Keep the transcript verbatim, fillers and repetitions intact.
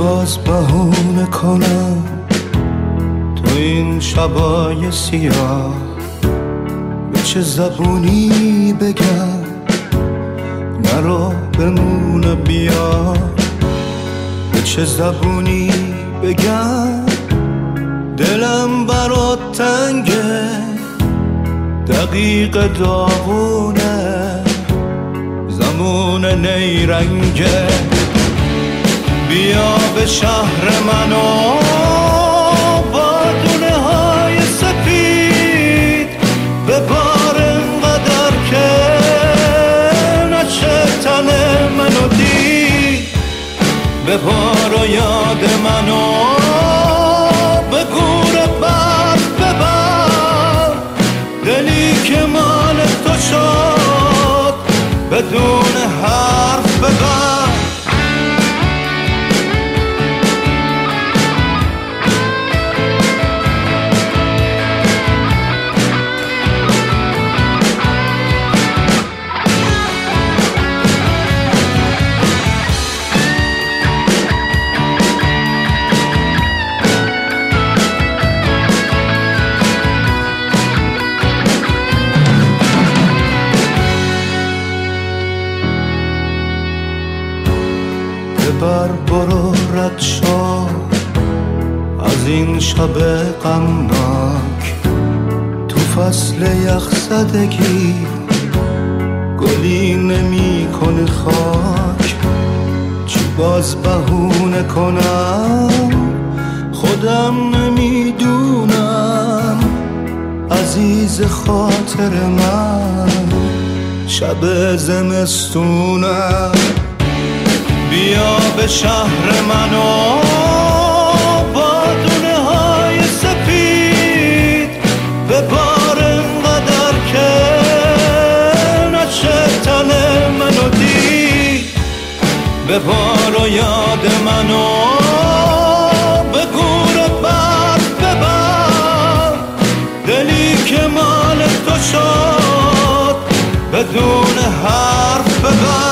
باز بهونه کنم تو این شبای سیاه؟ به چه زبونی بگم نرو بمونه بیا؟ به چه زبونی بگم دلم برات تنگه، دقیق داغونه، زمون نیرنگه. بیا به شهر منو با دونه های سفید ببار انقدر که نچه تن منو دید. ببار و یاد منو به گور برف ببر، دلی که مال تو شد بدون حرف ببر. ببر برو رد شو از این شب غمناک، تو فصل یخزدگی گلی نمی کنه خاک. چی باز بهونه کنم خودم نمیدونم، عزیز خاطر من شب زمستونم. بیا به شهر منو با دونه های سفید ببار انقدر که نچه تن منو دید. ببار و یاد منو به گور برف ببر، دلی که مال تو شد بدون حرف ببر.